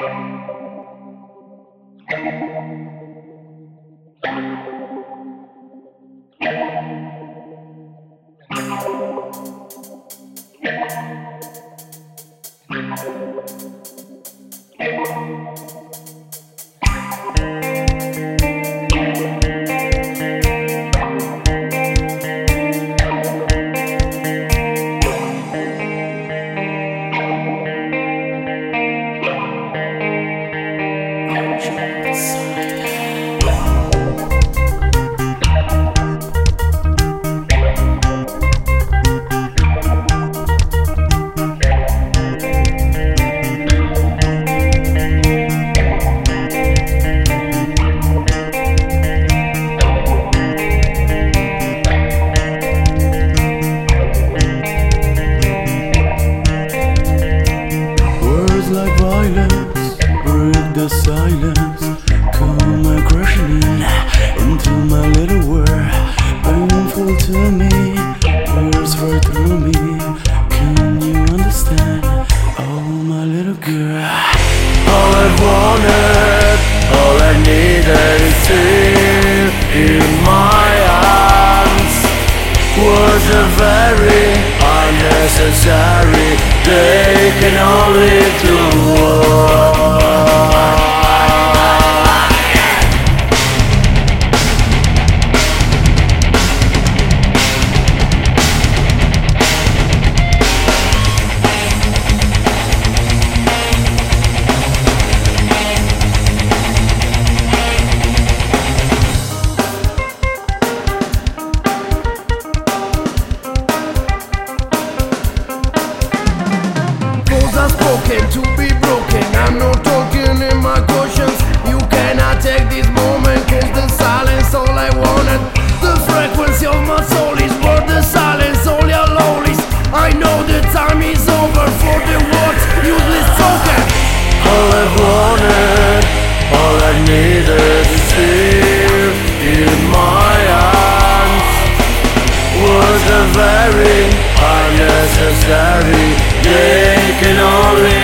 Like violence, break the silence. Come crashing into my little world. Painful to me, burst right through me. Can you understand? Oh, my little girl. All I wanted, all I needed is here in my arms. Was a very unnecessary. They can only do to be broken. I'm not talking in my cautions. You cannot take this moment, cause the silence all I wanted. The frequency of my soul is worth the silence, all your lowlies. I know the time is over for the words useless spoken. all I wanted, all I needed is here in my arms. Was a very unnecessary. They can only